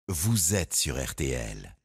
vous êtes sur RTL.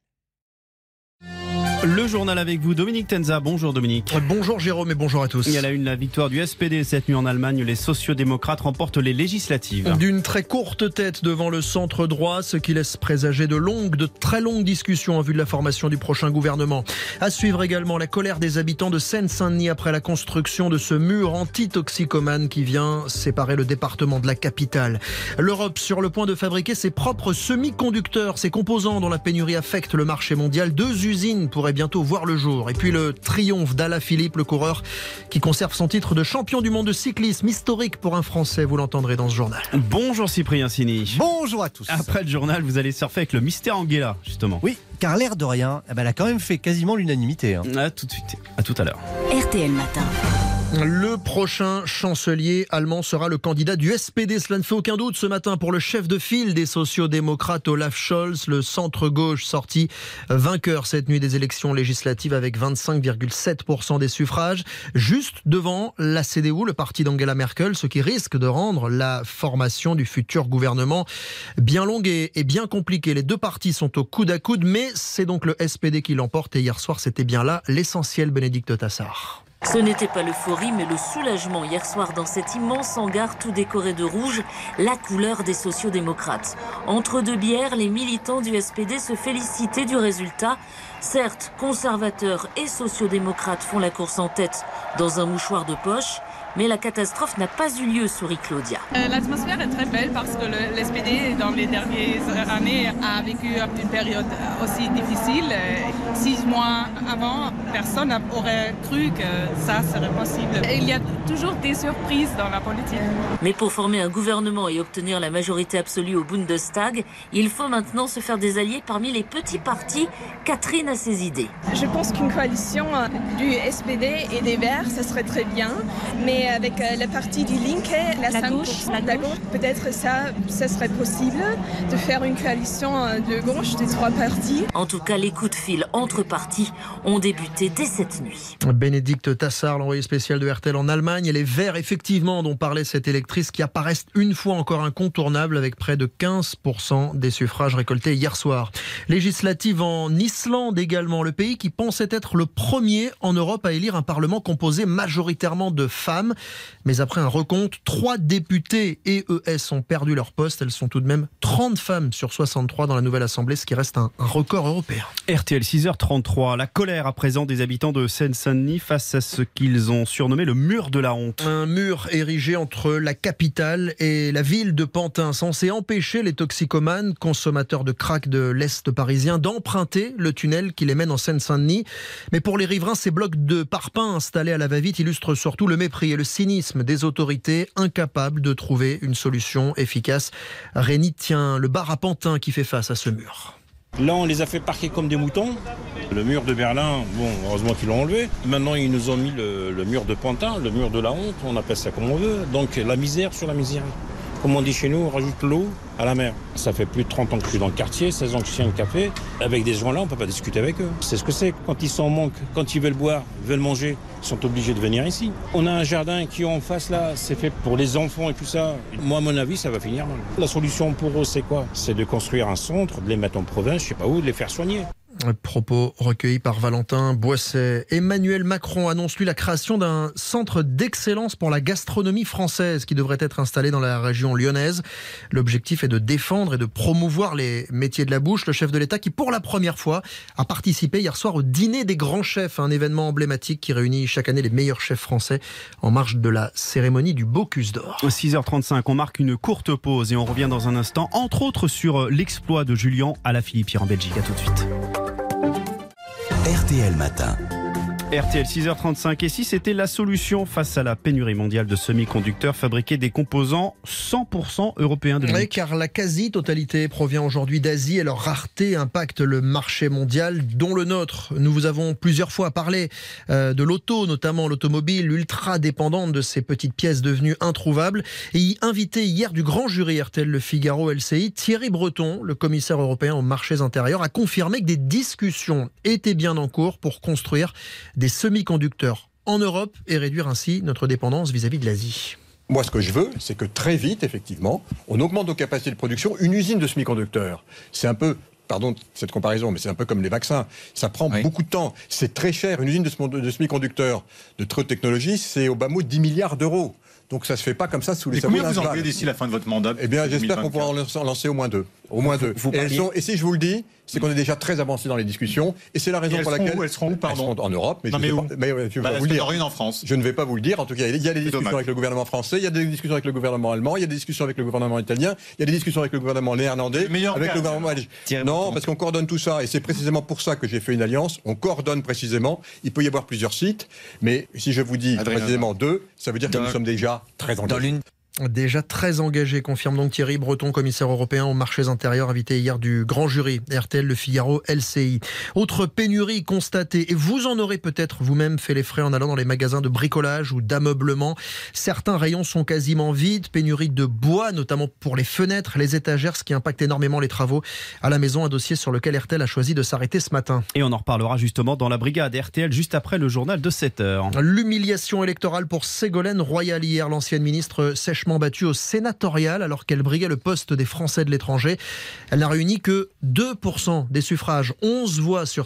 Le journal avec vous, Dominique Tenza. Bonjour Dominique. Bonjour Jérôme et bonjour à tous. Il y a la une, la victoire du SPD cette nuit en Allemagne. Les sociodémocrates remportent les législatives. D'une très courte tête devant le centre droit, ce qui laisse présager de très longues discussions en vue de la formation du prochain gouvernement. À suivre également la colère des habitants de Seine-Saint-Denis après la construction de ce mur anti-toxicomane qui vient séparer le département de la capitale. L'Europe sur le point de fabriquer ses propres semi-conducteurs, ces composants dont la pénurie affecte le marché mondial. 2 usines pourraient bientôt voir le jour. Et puis le triomphe d'Alaphilippe, le coureur qui conserve son titre de champion du monde de cyclisme, historique pour un Français, vous l'entendrez dans ce journal. Bonjour Cyprien Sini. Bonjour à tous. Après le journal, vous allez surfer avec le mystère Anguilla, justement. Oui, car l'air de rien, elle a quand même fait quasiment l'unanimité. À tout de suite, à tout à l'heure. RTL Matin. Le prochain chancelier allemand sera le candidat du SPD. Cela ne fait aucun doute ce matin pour le chef de file des sociodémocrates Olaf Scholz, le centre-gauche sorti vainqueur cette nuit des élections législatives avec 25,7% des suffrages, juste devant la CDU, le parti d'Angela Merkel, ce qui risque de rendre la formation du futur gouvernement bien longue et bien compliquée. Les deux partis sont au coude à coude, mais c'est donc le SPD qui l'emporte et hier soir c'était bien là l'essentiel, Bénédicte Tassard. Ce n'était pas l'euphorie, mais le soulagement hier soir dans cet immense hangar tout décoré de rouge, la couleur des sociodémocrates. Entre deux bières, les militants du SPD se félicitaient du résultat. Certes, conservateurs et sociodémocrates font la course en tête dans un mouchoir de poche, mais la catastrophe n'a pas eu lieu, sourit Claudia. L'atmosphère est très belle parce que le SPD, dans les dernières années, a vécu une période aussi difficile. 6 mois avant, personne n'aurait cru que ça serait possible. Il y a toujours des surprises dans la politique. Mais pour former un gouvernement et obtenir la majorité absolue au Bundestag, il faut maintenant se faire des alliés parmi les petits partis. Catherine a ses idées. Je pense qu'une coalition du SPD et des Verts, ça serait très bien. Mais avec le parti du Linke, la gauche, peut-être ça serait possible de faire une coalition de gauche des 3 partis. En tout cas, les coups de fil entre partis ont débuté dès cette nuit. Bénédicte Tassard, l'envoyé spécial de RTL en Allemagne, et les Verts, effectivement, dont parlait cette électrice, qui apparaissent une fois encore incontournables avec près de 15% des suffrages récoltés hier soir. Législative en Islande également, le pays qui pensait être le premier en Europe à élire un parlement composé majoritairement de femmes. Mais après un recompte, 3 députés EES ont perdu leur poste. Elles sont tout de même 30 femmes sur 63 dans la nouvelle assemblée, ce qui reste un record européen. RTL 6h33, la colère à présent des habitants de Seine-Saint-Denis face à ce qu'ils ont surnommé le mur de la honte. Un mur érigé entre la capitale et la ville de Pantin, censé empêcher les toxicomanes, consommateurs de crack de l'Est parisien, d'emprunter le tunnel qui les mène en Seine-Saint-Denis. Mais pour les riverains, ces blocs de parpaing installés à la va-vite illustrent surtout le mépris et le cynisme des autorités incapables de trouver une solution efficace. Rény tient le bar à Pantin qui fait face à ce mur. Là, on les a fait parquer comme des moutons. Le mur de Berlin, bon, heureusement qu'ils l'ont enlevé. Maintenant, ils nous ont mis le mur de Pantin, le mur de la honte, on appelle ça comme on veut. Donc, la misère sur la misère. Comme on dit chez nous, on rajoute l'eau à la mer. Ça fait plus de 30 ans que je suis dans le quartier, 16 ans que je tiens le café. Avec des gens-là, on ne peut pas discuter avec eux. C'est ce que c'est. Quand ils sont en manque, quand ils veulent boire, veulent manger, ils sont obligés de venir ici. On a un jardin qui est en face là, c'est fait pour les enfants et tout ça. Moi, à mon avis, ça va finir mal. La solution pour eux, c'est quoi? C'est de construire un centre, de les mettre en province, je sais pas où, de les faire soigner. Propos recueillis par Valentin Boisset. Emmanuel Macron annonce lui la création d'un centre d'excellence pour la gastronomie française qui devrait être installé dans la région lyonnaise. L'objectif est de défendre et de promouvoir les métiers de la bouche. Le chef de l'État qui, pour la première fois, a participé hier soir au dîner des grands chefs, un événement emblématique qui réunit chaque année les meilleurs chefs français en marge de la cérémonie du Bocuse d'Or. 6h35, on marque une courte pause et on revient dans un instant, entre autres sur l'exploit de Julian Alaphilippe hier en Belgique. À tout de suite. RTL Matin. RTL 6h35. Et si c'était la solution face à la pénurie mondiale de semi-conducteurs, fabriquer des composants 100% européens de Oui, car la quasi-totalité provient aujourd'hui d'Asie et leur rareté impacte le marché mondial, dont le nôtre. Nous vous avons plusieurs fois parlé de l'auto, notamment l'automobile, ultra dépendante de ces petites pièces devenues introuvables. Et y invité hier du grand jury RTL Le Figaro LCI, Thierry Breton, le commissaire européen aux marchés intérieurs, a confirmé que des discussions étaient bien en cours pour construire des semi-conducteurs en Europe et réduire ainsi notre dépendance vis-à-vis de l'Asie. Moi, ce que je veux, c'est que très vite, effectivement, on augmente nos capacités de production. Une usine de semi-conducteurs, c'est un peu... Pardon cette comparaison, mais c'est un peu comme les vaccins. Ça prend beaucoup de temps. C'est très cher. Une usine de semi-conducteurs de très haute technologie, c'est au bas mot 10 milliards d'euros. Donc ça ne se fait pas comme ça sous les sabots. Combien vous en voulez d'ici la fin de votre mandat? Eh bien, j'espère qu'on pourra en lancer au moins deux. Au moins deux. Et si je vous le dis, c'est qu'on est déjà très avancé dans les discussions. Et c'est la raison pour laquelle... Elles seront où, pardon? Elles seront en Europe. Mais non, je vais pas vous le dire. Rien en France. Je ne vais pas vous le dire. En tout cas, il y a des discussions avec le gouvernement français, il y a des discussions avec le gouvernement allemand, il y a des discussions avec le gouvernement italien, il y a des discussions avec le gouvernement néerlandais, avec le gouvernement... Non, parce qu'on coordonne tout ça. Et c'est précisément pour ça que j'ai fait une alliance. On coordonne précisément. Il peut y avoir plusieurs sites. Mais si je vous dis précisément deux, ça veut dire que nous sommes déjà très engagés. Déjà très engagé, confirme donc Thierry Breton, commissaire européen aux marchés intérieurs, invité hier du grand jury RTL, Le Figaro, LCI. Autre pénurie constatée, et vous en aurez peut-être vous-même fait les frais en allant dans les magasins de bricolage ou d'ameublement. Certains rayons sont quasiment vides, pénurie de bois, notamment pour les fenêtres, les étagères, ce qui impacte énormément les travaux à la maison. Un dossier sur lequel RTL a choisi de s'arrêter ce matin. Et on en reparlera justement dans la brigade RTL, juste après le journal de 7h. L'humiliation électorale pour Ségolène Royal hier, l'ancienne ministre sèchement battue au sénatorial alors qu'elle briguait le poste des Français de l'étranger. Elle n'a réuni que 2% des suffrages, 11 voix sur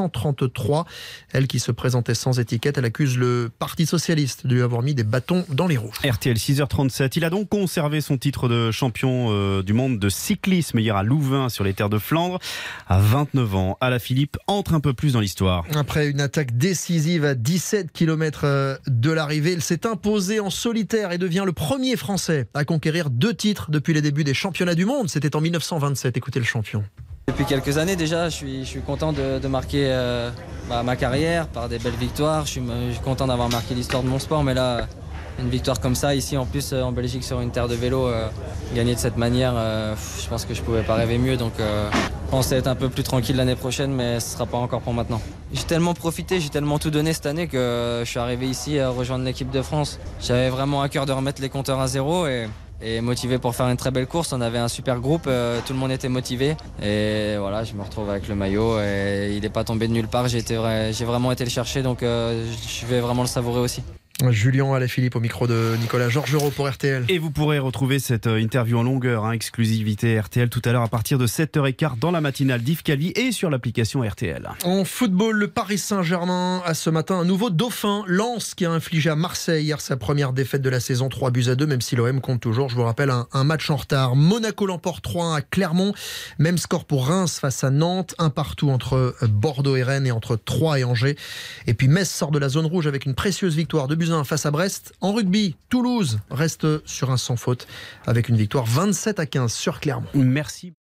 533. Elle qui se présentait sans étiquette, elle accuse le Parti Socialiste de lui avoir mis des bâtons dans les roues. RTL 6h37, il a donc conservé son titre de champion du monde de cyclisme hier à Louvain sur les terres de Flandre. À 29 ans, Alaphilippe entre un peu plus dans l'histoire. Après une attaque décisive à 17 km de l'arrivée, il s'est imposé en solitaire et devient le premier Français à conquérir 2 titres depuis les débuts des championnats du monde. C'était en 1927. Écoutez le champion. Depuis quelques années déjà, je suis content de marquer ma carrière par des belles victoires. Je suis content d'avoir marqué l'histoire de mon sport, mais là, une victoire comme ça, ici en plus en Belgique sur une terre de vélo, gagner de cette manière, je pense que je pouvais pas rêver mieux. Donc je pensais être un peu plus tranquille l'année prochaine, mais ce sera pas encore pour maintenant. J'ai tellement profité, j'ai tellement tout donné cette année que je suis arrivé ici à rejoindre l'équipe de France. J'avais vraiment à cœur de remettre les compteurs à zéro et motivé pour faire une très belle course. On avait un super groupe, tout le monde était motivé et voilà, je me retrouve avec le maillot et il n'est pas tombé de nulle part. J'ai vraiment été le chercher, donc je vais vraiment le savourer aussi. Julien Alaphilippe au micro de Nicolas Georgerot pour RTL. Et vous pourrez retrouver cette interview en longueur, exclusivité RTL tout à l'heure à partir de 7h15 dans la matinale d'Yves Calvi et sur l'application RTL. En football, le Paris Saint-Germain a ce matin un nouveau dauphin, Lens, qui a infligé à Marseille hier sa première défaite de la saison, 3-2, même si l'OM compte toujours, je vous rappelle, un match en retard. Monaco l'emporte 3-1 à Clermont, même score pour Reims face à Nantes, 1-1 entre Bordeaux et Rennes et entre Troyes et Angers. Et puis Metz sort de la zone rouge avec une précieuse victoire de 2-1 face à Brest. En rugby, Toulouse reste sur un sans faute avec une victoire 27-15 sur Clermont. Merci.